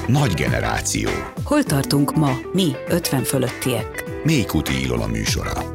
Nagy generáció. Hol tartunk ma, mi 50 fölöttiek? Mélykuti Ilona műsora.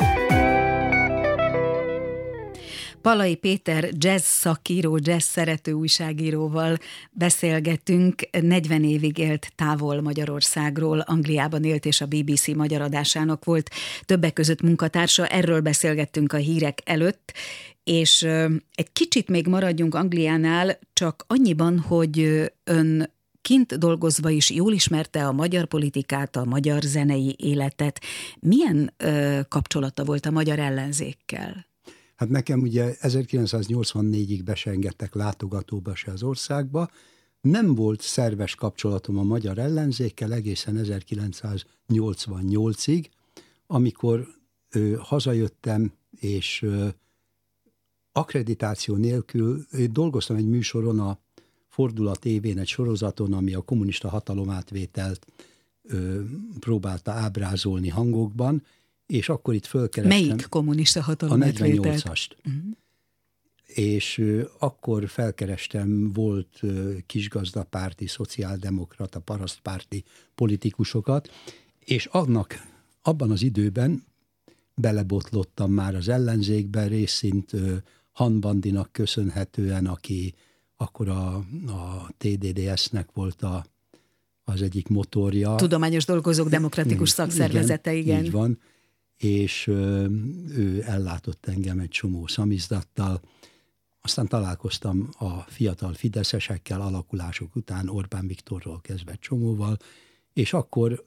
Palay Péter jazz szakíró, jazz szerető újságíróval beszélgetünk. 40 évig élt távol Magyarországról, Angliában élt, és a BBC magyar adásának volt többek között munkatársa. Erről beszélgettünk a hírek előtt, és egy kicsit még maradjunk Angliánál, csak annyiban, hogy ön kint dolgozva is jól ismerte a magyar politikát, a magyar zenei életet. Milyen kapcsolata volt a magyar ellenzékkel? Hát nekem ugye 1984-ig be se engedtek látogatóba se az országba. Nem volt szerves kapcsolatom a magyar ellenzékkel egészen 1988-ig, amikor hazajöttem, és akkreditáció nélkül dolgoztam egy műsoron, a Fordulat évén egy sorozaton, ami a kommunista hatalomátvételt próbálta ábrázolni hangokban, és akkor itt fölkerestem. Melyik kommunista hatalomátvételt? A 48-ast. És akkor felkerestem volt kisgazdapárti, szociáldemokrata, parasztpárti politikusokat, és abban az időben belebotlottam már az ellenzékben, részint Han köszönhetően, aki akkor a TDDS-nek volt az egyik motorja. Tudományos Dolgozók Demokratikus Szakszervezete, igen. Így van, és ő ellátott engem egy csomó szamizdattal. Aztán találkoztam a fiatal fideszesekkel, alakulások után Orbán Viktorról kezdve csomóval, és akkor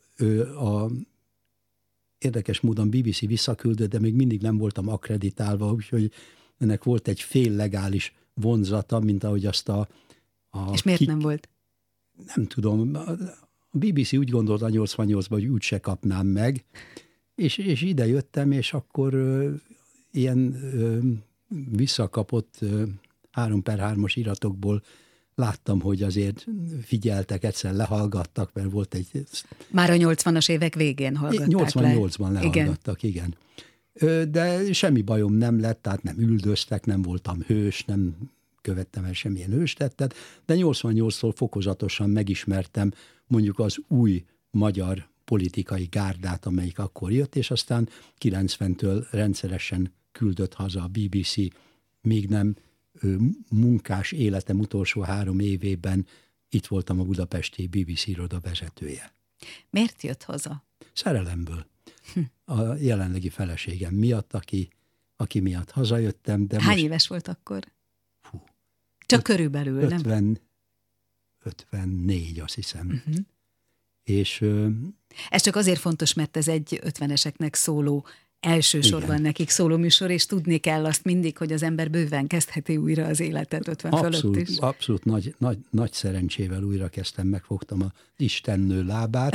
érdekes módon BBC visszaküldött, de még mindig nem voltam akkreditálva, úgyhogy ennek volt egy fél legális vonzata, mint ahogy azt És miért nem volt? Nem tudom. A BBC úgy gondolta 88-ban, hogy úgyse kapnám meg, és ide jöttem, és akkor ilyen visszakapott 3x3-as iratokból láttam, hogy azért figyeltek, egyszer lehallgattak, mert volt egy... Már a 80-as évek végén hallgatták 88-ban lehallgattak, igen. De semmi bajom nem lett, tehát nem üldöztek, nem voltam hős, nem követtem el semmilyen hőstettet, de 88-tól fokozatosan megismertem mondjuk az új magyar politikai gárdát, amelyik akkor jött, és aztán 90-től rendszeresen küldött haza a BBC, még nem munkás életem utolsó 3 évében itt voltam a budapesti BBC iroda vezetője. Miért jött haza? Szerelemből. A jelenlegi feleségem miatt, aki miatt hazajöttem. De hány éves volt akkor? Csak körülbelül, 54, azt hiszem. És, ez csak azért fontos, mert ez egy 50-eseknek szóló, elsősorban nekik szóló műsor, és tudni kell azt mindig, hogy az ember bőven kezdheti újra az életet 50 fölött is. Abszolút nagy szerencsével újra kezdtem, megfogtam az istennő lábát,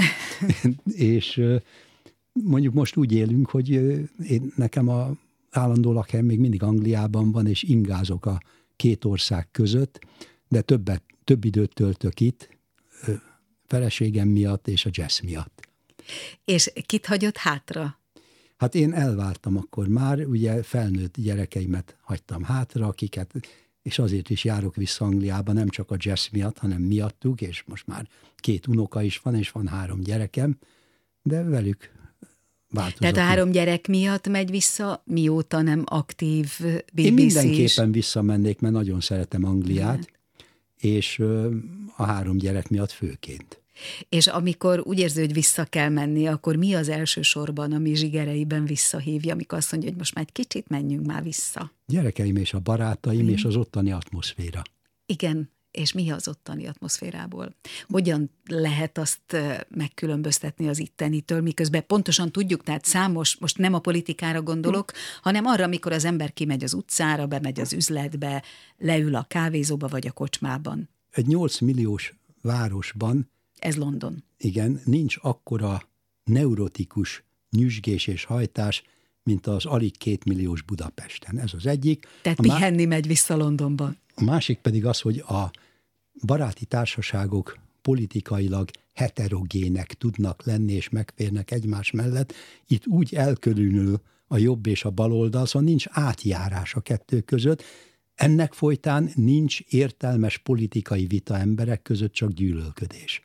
és mondjuk most úgy élünk, hogy nekem a állandó lakhelyem még mindig Angliában van, és ingázok a két ország között, de több időt töltök itt, feleségem miatt és a jazz miatt. És kit hagyott hátra? Hát én elváltam akkor már, ugye felnőtt gyerekeimet hagytam hátra, akiket, és azért is járok vissza Angliába, nem csak a jazz miatt, hanem miattuk, és most már 2 unoka is van, és van 3 gyerekem, de velük változok. Tehát a 3 gyerek miatt megy vissza, mióta nem aktív BBC-s? Én mindenképpen visszamennék, mert nagyon szeretem Angliát, és a 3 gyerek miatt főként. És amikor úgy érzi, hogy vissza kell menni, akkor mi az elsősorban, ami zsigereiben visszahívja, amikor azt mondja, hogy most már egy kicsit menjünk már vissza? Gyerekeim és a barátaim és az ottani atmoszféra. Igen, és mi az ottani atmoszférából? Hogyan lehet azt megkülönböztetni az ittenitől, miközben pontosan tudjuk, tehát számos, most nem a politikára gondolok, hanem arra, amikor az ember kimegy az utcára, bemegy az üzletbe, leül a kávézóba vagy a kocsmában. Egy 8 milliós városban, ez London. Igen, nincs akkora neurotikus nyüzsgés és hajtás, mint az alig 2 milliós Budapesten. Ez az egyik. Tehát pihenni megy vissza Londonba. A másik pedig az, hogy a baráti társaságok politikailag heterogének tudnak lenni, és megférnek egymás mellett. Itt úgy elkülönül a jobb és a bal oldal, szóval nincs átjárás a kettő között. Ennek folytán nincs értelmes politikai vita emberek között, csak gyűlölködés.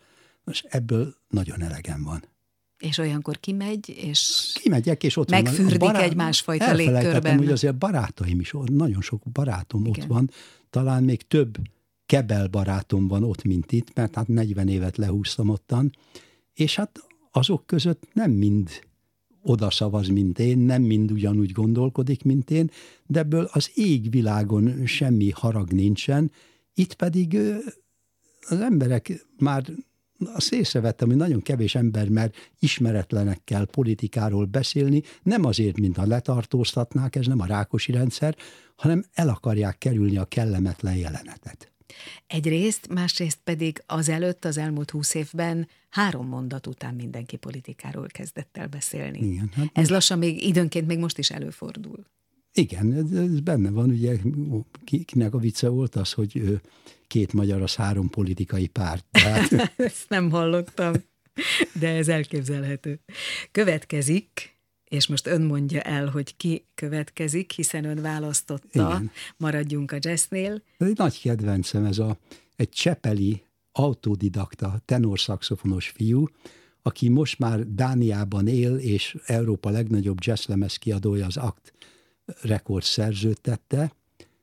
és ebből nagyon elegem van. És olyankor kimegyek, és ott megfürdik egy másfajta légkörben. Hogy azért barátaim is, nagyon sok barátom igen. ott van, talán még több kebel barátom van ott, mint itt, mert hát 40 évet lehúztam ottan, és hát azok között nem mind oda szavaz, mint én, nem mind ugyanúgy gondolkodik, mint én, de ebből az égvilágon semmi harag nincsen, itt pedig az emberek már azt észrevettem, hogy nagyon kevés ember mer ismeretlenekkel politikáról beszélni, nem azért, mintha letartóztatnák, ez nem a Rákosi rendszer, hanem el akarják kerülni a kellemetlen jelenetet. Egyrészt, másrészt pedig az elmúlt 20 évben 3 mondat után mindenki politikáról kezdett el beszélni. Igen, hát ez lassan még időnként még most is előfordul. Igen, ez benne van, ugye kinek a vicce volt az, hogy 2 magyar az 3 politikai párt. Tehát... Ezt nem hallottam, de ez elképzelhető. Következik, és most ön mondja el, hogy ki következik, hiszen ön választotta, igen. Maradjunk a jazznél. Ez egy nagy kedvencem, egy csepeli autodidakta tenorszaxofonos fiú, aki most már Dániában él, és Európa legnagyobb jazzlemez kiadója, az ACT Records szerződtette.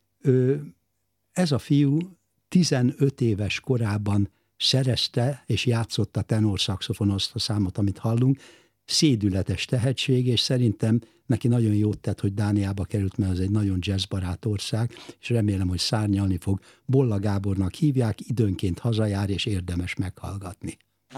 Ez a fiú 15 éves korában szerezte és játszotta tenorszaxofon, azt a számot, amit hallunk. Szédületes tehetség, és szerintem neki nagyon jót tett, hogy Dániába került, mert az egy nagyon jazzbarát ország, és remélem, hogy szárnyalni fog. Bolla Gábornak hívják, időnként hazajár, és érdemes meghallgatni.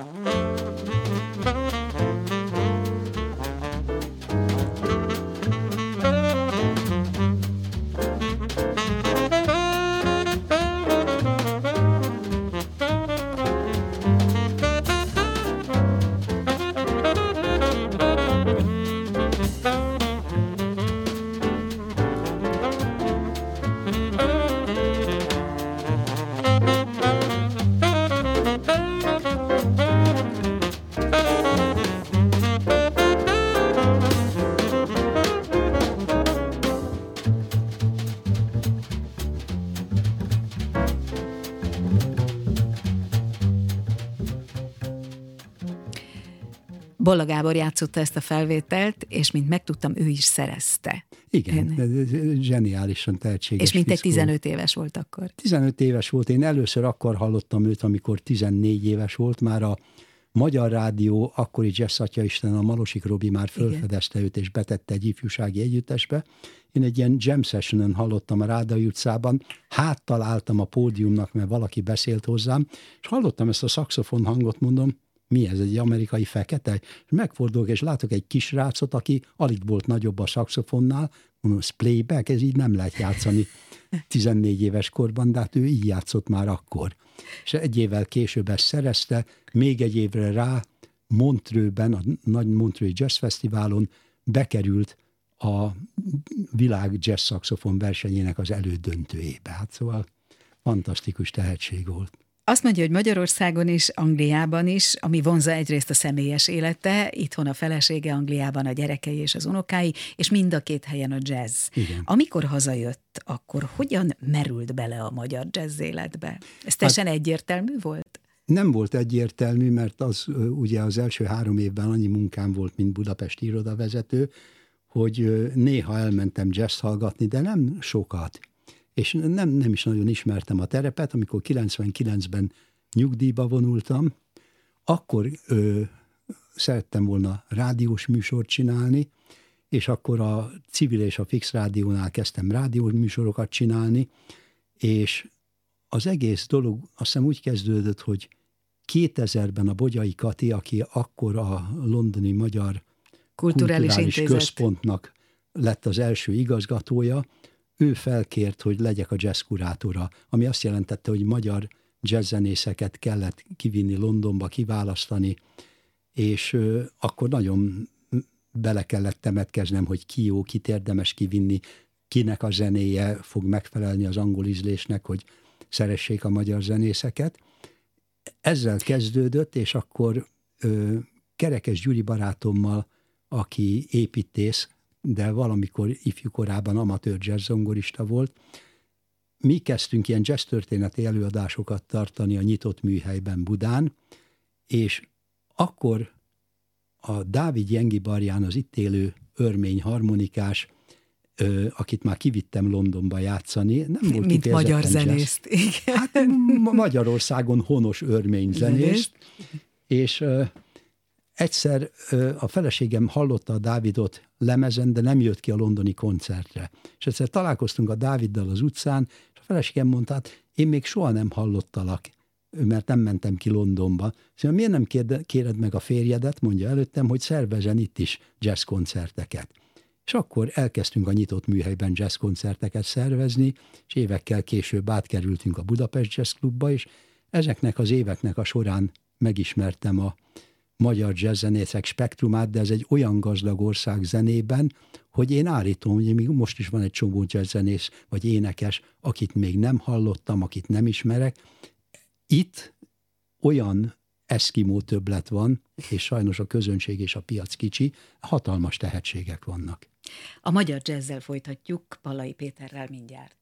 Bolla Gábor játszotta ezt a felvételt, és mint megtudtam, ő is szerezte. Igen, zseniálisan tehetséges. És mintegy 15 éves volt akkor. 15 éves volt. Én először akkor hallottam őt, amikor 14 éves volt. Már a Magyar Rádió akkori jazz atyaisten, a Malosik Robi már felfedezte őt, és betette egy ifjúsági együttesbe. Én egy ilyen jam sessionen hallottam a Rádai utcában, háttal álltam a pódiumnak, mert valaki beszélt hozzám, és hallottam ezt a szaxofon hangot, mondom, mi ez, egy amerikai fekete? És megfordulok, és látok egy kis rácot, aki alig volt nagyobb a szaxofonnál, mondom, ez playback, ez így nem lehet játszani 14 éves korban, de hát ő így játszott már akkor. És egy évvel később ezt szerezte, még egy évre rá Montreuxben, a nagy Montreux Jazz Fesztiválon bekerült a világ jazz szaxofon versenyének az elődöntőjébe. Hát szóval fantasztikus tehetség volt. Azt mondja, hogy Magyarországon is, Angliában is, ami vonzza egyrészt a személyes élete, itthon a felesége, Angliában a gyerekei és az unokái, és mind a 2 helyen a jazz. Igen. Amikor hazajött, akkor hogyan merült bele a magyar jazz életbe? Ez teljesen egyértelmű volt? Nem volt egyértelmű, mert az ugye az első 3 évben annyi munkám volt, mint budapesti irodavezető, hogy néha elmentem jazz hallgatni, de nem sokat. És nem is nagyon ismertem a terepet. Amikor 99-ben nyugdíjba vonultam, akkor szerettem volna rádiós műsort csinálni, és akkor a Civil és a Fix Rádiónál kezdtem rádiós műsorokat csinálni, és az egész dolog azt hiszem úgy kezdődött, hogy 2000-ben a Bogyai Kati, aki akkor a londoni Magyar Kulturális Központnak lett az első igazgatója, ő felkért, hogy legyek a jazz kurátora, ami azt jelentette, hogy magyar jazzzenészeket kellett kivinni Londonba, kiválasztani, és akkor nagyon bele kellett temetkeznem, hogy ki jó, kit érdemes kivinni, kinek a zenéje fog megfelelni az angol ízlésnek, hogy szeressék a magyar zenészeket. Ezzel kezdődött, és akkor Kerekes Gyuri barátommal, aki építész, de valamikor ifjúkorában amatőr jazz zongorista volt, mi kezdtünk ilyen jazz történeti előadásokat tartani a Nyitott Műhelyben Budán, és akkor a Dávid Jengibarján, az itt élő örmény harmonikás, akit már kivittem Londonba játszani. Nem volt mint magyar zenészt. Hát Magyarországon honos örmény zenészt, és egyszer a feleségem hallotta a Dávidot lemezen, de nem jött ki a londoni koncertre. És egyszer találkoztunk a Dáviddal az utcán, és a feleségem mondta, hát én még soha nem hallottalak, mert nem mentem ki Londonba. Szóval miért nem kéred meg a férjedet, mondja előttem, hogy szervezzen itt is jazzkoncerteket. És akkor elkezdtünk a nyitott műhelyben jazzkoncerteket szervezni, és évekkel később átkerültünk a Budapest Jazz Klubba, és ezeknek az éveknek a során megismertem a magyar jazzzenészek spektrumát, de ez egy olyan gazdag ország zenében, hogy én állítom, hogy még most is van egy csomó jazzzenész vagy énekes, akit még nem hallottam, akit nem ismerek. Itt olyan eszkimó többlet van, és sajnos a közönség és a piac kicsi, hatalmas tehetségek vannak. A magyar jazzzel folytatjuk Pallai Péterrel mindjárt.